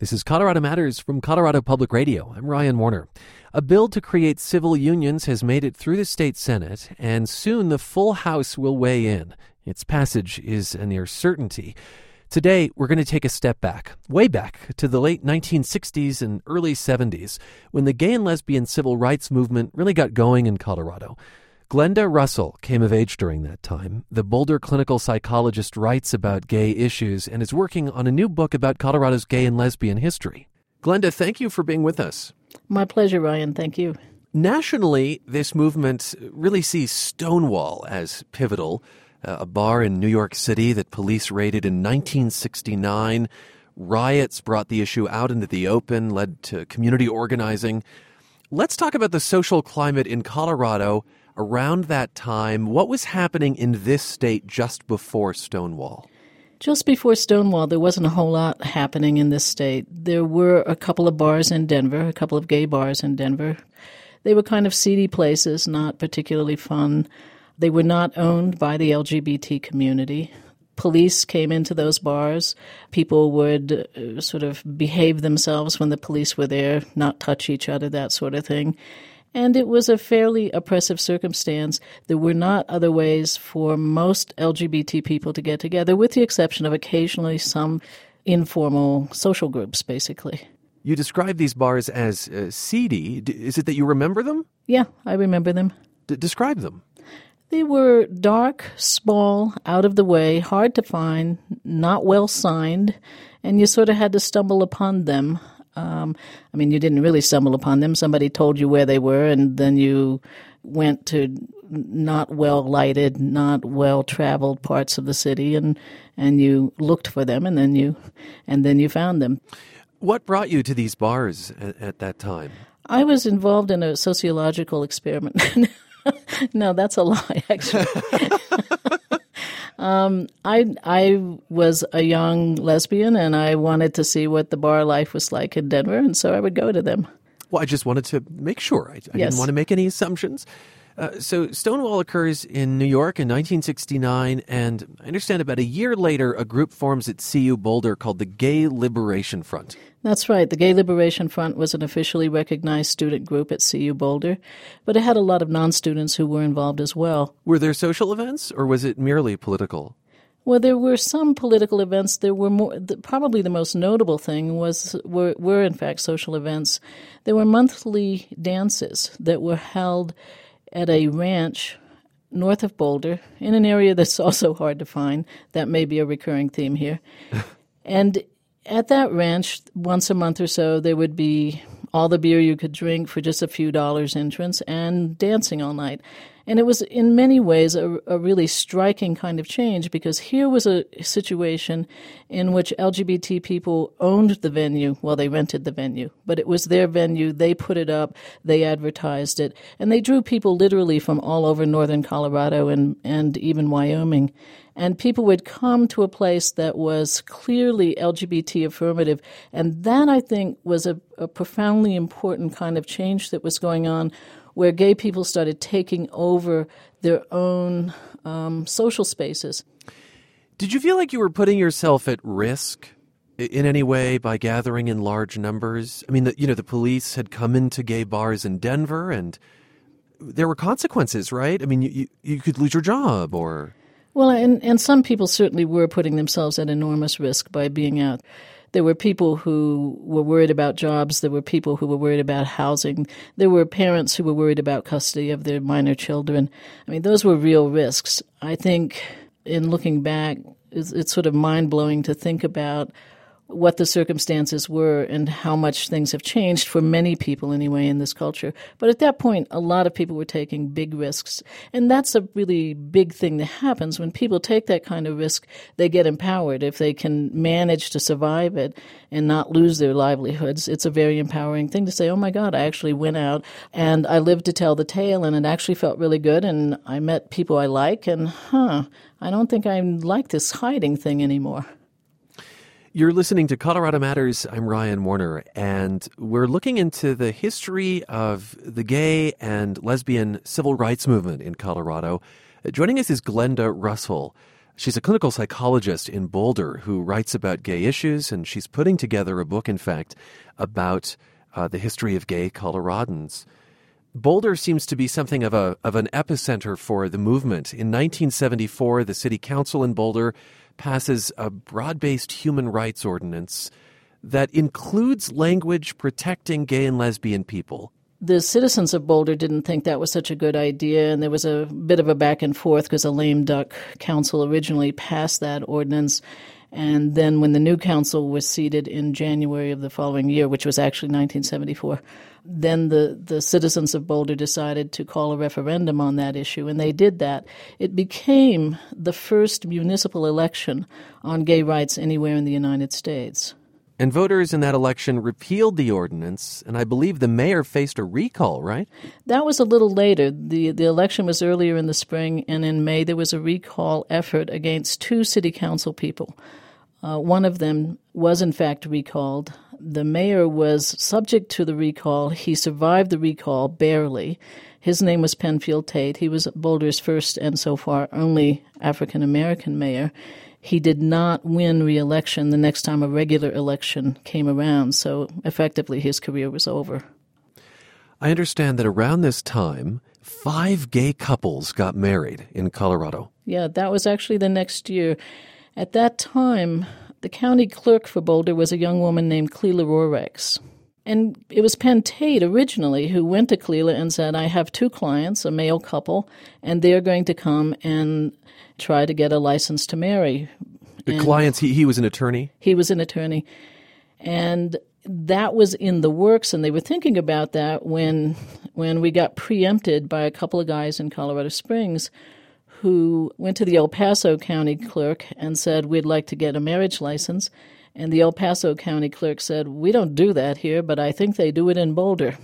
This is Colorado Matters from Colorado Public Radio. I'm Ryan Warner. A bill to create civil unions has made it through the state Senate, and soon the full House will weigh in. Its passage is a near certainty. Today, we're going to take a step back, way back to the late 1960s and early 70s, when the gay and lesbian civil rights movement really got going in Colorado. Glenda Russell came of age during that time. The Boulder clinical psychologist writes about gay issues and is working on a new book about Colorado's gay and lesbian history. Glenda, thank you for being with us. My pleasure, Ryan. Thank you. Nationally, this movement really sees Stonewall as pivotal, a bar in New York City that police raided in 1969. Riots brought the issue out into the open, led to community organizing. Let's talk about the social climate in Colorado around that time. What was happening in this state just before Stonewall? Just before Stonewall, there wasn't a whole lot happening in this state. There were a couple of bars in Denver, a couple of gay bars in Denver. They were kind of seedy places, not particularly fun. They were not owned by the LGBT community. Police came into those bars. People would sort of behave themselves when the police were there, not touch each other, that sort of thing. And it was a fairly oppressive circumstance. There were not other ways for most LGBT people to get together, with the exception of occasionally some informal social groups, basically. You describe these bars as seedy. Is it that you remember them? Yeah, I remember them. Describe them. They were dark, small, out of the way, hard to find, not well signed, and you sort of had to stumble upon them. You didn't really stumble upon them. Somebody told you where they were, and then you went to not well-lighted, not well-traveled parts of the city, and you looked for them, and then you found them. What brought you to these bars at that time? I was involved in a sociological experiment. No, that's a lie, actually. I was a young lesbian, and I wanted to see what the bar life was like in Denver, and so I would go to them. Well, I just wanted to make sure. I didn't want to make any assumptions. So Stonewall occurs in New York in 1969, and I understand about a year later, a group forms at CU Boulder called the Gay Liberation Front. That's right. The Gay Liberation Front was an officially recognized student group at CU Boulder, but it had a lot of non-students who were involved as well. Were there social events, or was it merely political? Well, there were some political events. There were more. Probably the most notable thing were in fact social events. There were monthly dances that were held at a ranch north of Boulder, in an area that's also hard to find. That may be a recurring theme here. And at that ranch, once a month or so, there would be all the beer you could drink for just a few dollars entrance and dancing all night. And it was in many ways a really striking kind of change, because here was a situation in which LGBT people owned the venue. Well, they rented the venue, but it was their venue. They put it up, they advertised it, and they drew people literally from all over northern Colorado and even Wyoming. And people would come to a place that was clearly LGBT affirmative. And that, I think, was a profoundly important kind of change that was going on, where gay people started taking over their own social spaces. Did you feel like you were putting yourself at risk in any way by gathering in large numbers? I mean, the police had come into gay bars in Denver, and there were consequences, right? I mean, you could lose your job or... Well, and some people certainly were putting themselves at enormous risk by being out. There were people who were worried about jobs. There were people who were worried about housing. There were parents who were worried about custody of their minor children. I mean, those were real risks. I think in looking back, it's sort of mind-blowing to think about what the circumstances were and how much things have changed for many people anyway in this culture. But at that point, a lot of people were taking big risks. And that's a really big thing that happens. When people take that kind of risk, they get empowered. If they can manage to survive it and not lose their livelihoods, it's a very empowering thing to say, oh my God, I actually went out and I lived to tell the tale, and it actually felt really good, and I met people I like, and I don't think I like this hiding thing anymore. You're listening to Colorado Matters. I'm Ryan Warner, and we're looking into the history of the gay and lesbian civil rights movement in Colorado. Joining us is Glenda Russell. She's a clinical psychologist in Boulder who writes about gay issues, and she's putting together a book, in fact, about the history of gay Coloradans. Boulder seems to be something of an epicenter for the movement. In 1974, the city council in Boulder passes a broad-based human rights ordinance that includes language protecting gay and lesbian people. The citizens of Boulder didn't think that was such a good idea, and there was a bit of a back and forth because a lame duck council originally passed that ordinance. And then when the new council was seated in January of the following year, which was actually 1974, then the citizens of Boulder decided to call a referendum on that issue, and they did that. It became the first municipal election on gay rights anywhere in the United States. And voters in that election repealed the ordinance, and I believe the mayor faced a recall, right? That was a little later. The election was earlier in the spring, and in May there was a recall effort against 2 city council people. One of them was in fact recalled. The mayor was subject to the recall. He survived the recall barely. His name was Penfield Tate. He was Boulder's first and so far only African-American mayor. He did not win re-election the next time a regular election came around, so effectively his career was over. I understand that around this time, 5 gay couples got married in Colorado. Yeah, that was actually the next year. At that time, the county clerk for Boulder was a young woman named Clela Rorex. And it was Penn Tate originally who went to Clela and said, I have 2 clients, a male couple, and they're going to come and try to get a license to marry. The clients, he was an attorney? He was an attorney. And that was in the works, and they were thinking about that when we got preempted by a couple of guys in Colorado Springs who went to the El Paso County clerk and said, we'd like to get a marriage license. And the El Paso County clerk said, we don't do that here, but I think they do it in Boulder.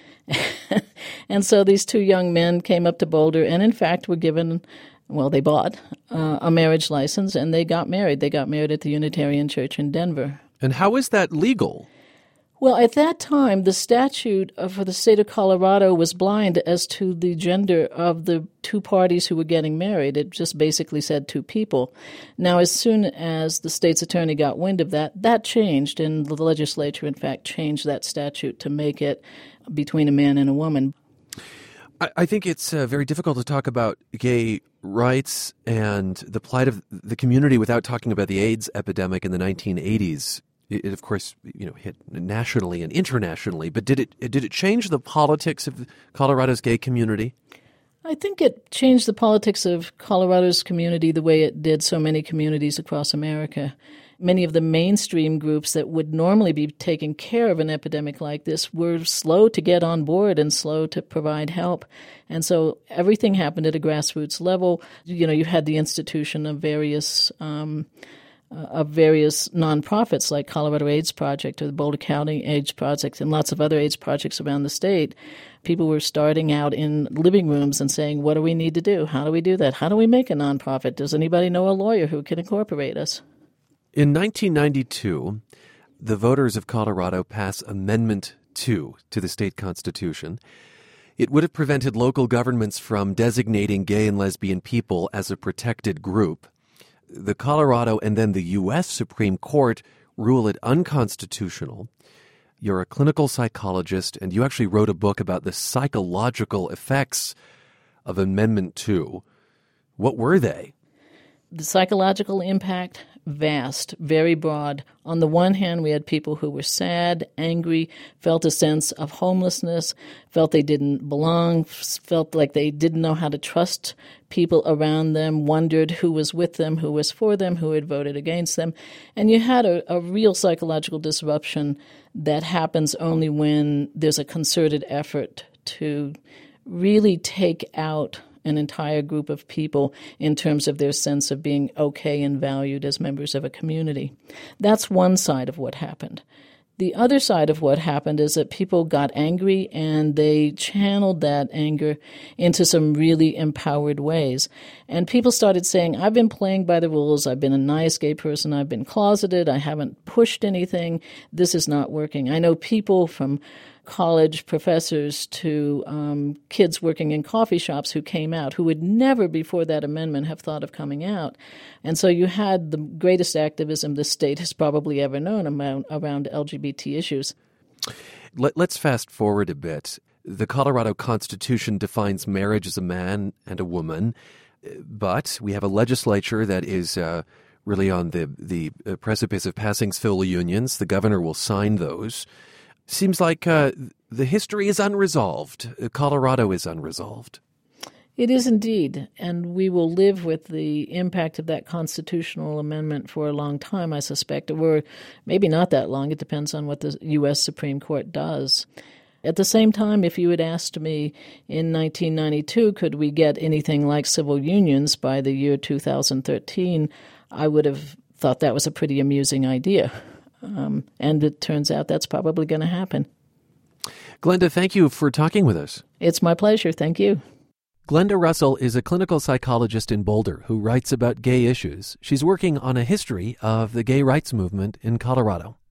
And so these 2 young men came up to Boulder and, in fact, were given, they bought a marriage license, and they got married. They got married at the Unitarian Church in Denver. And how is that legal? Well, at that time, the statute for the state of Colorado was blind as to the gender of the 2 parties who were getting married. It just basically said 2 people. Now, as soon as the state's attorney got wind of that, that changed, and the legislature, in fact, changed that statute to make it between a man and a woman. I think it's very difficult to talk about gay rights and the plight of the community without talking about the AIDS epidemic in the 1980s. It of course, hit nationally and internationally, but did it change the politics of Colorado's gay community? I think it changed the politics of Colorado's community the way it did so many communities across America. Many of the mainstream groups that would normally be taking care of an epidemic like this were slow to get on board and slow to provide help. And so everything happened at a grassroots level. You had the institution of various nonprofits like Colorado AIDS Project or the Boulder County AIDS Project and lots of other AIDS projects around the state. People were starting out in living rooms and saying, what do we need to do? How do we do that? How do we make a nonprofit? Does anybody know a lawyer who can incorporate us? In 1992, the voters of Colorado passed Amendment 2 to the state constitution. It would have prevented local governments from designating gay and lesbian people as a protected group. The Colorado and then the U.S. Supreme Court ruled it unconstitutional. You're a clinical psychologist, and you actually wrote a book about the psychological effects of Amendment 2. What were they? The psychological impact, vast, very broad. On the one hand, we had people who were sad, angry, felt a sense of homelessness, felt they didn't belong, felt like they didn't know how to trust people around them, wondered who was with them, who was for them, who had voted against them. And you had a real psychological disruption that happens only when there's a concerted effort to really take out an entire group of people in terms of their sense of being okay and valued as members of a community. That's one side of what happened. The other side of what happened is that people got angry and they channeled that anger into some really empowered ways. And people started saying, I've been playing by the rules. I've been a nice gay person. I've been closeted. I haven't pushed anything. This is not working. I know people from college professors to kids working in coffee shops who came out, who would never before that amendment have thought of coming out. And so you had the greatest activism the state has probably ever known around LGBT issues. Let's fast forward a bit. The Colorado Constitution defines marriage as a man and a woman, but we have a legislature that is really on the precipice of passing civil unions. The governor will sign those. Seems like the history is unresolved. Colorado is unresolved. It is indeed, and we will live with the impact of that constitutional amendment for a long time, I suspect, or maybe not that long. It depends on what the U.S. Supreme Court does. At the same time, if you had asked me in 1992, could we get anything like civil unions by the year 2013, I would have thought that was a pretty amusing idea. And it turns out that's probably going to happen. Glenda, thank you for talking with us. It's my pleasure. Thank you. Glenda Russell is a clinical psychologist in Boulder who writes about gay issues. She's working on a history of the gay rights movement in Colorado.